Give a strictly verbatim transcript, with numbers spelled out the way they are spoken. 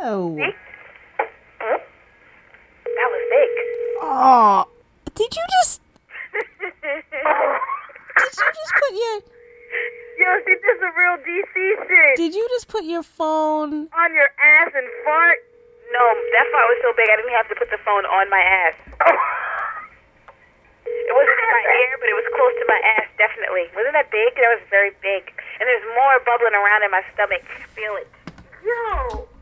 No. See? Huh? That was big. Oh, did you just... Did you just put your... Yo, see, this is a real D C shit. Did you just put your phone... On your ass and fart? No, that fart was so big I didn't have to put the phone on my ass. It wasn't in my ear, but it was close to my ass, definitely. Wasn't that big? That was very big. And there's more bubbling around in my stomach. Feel it. Yo!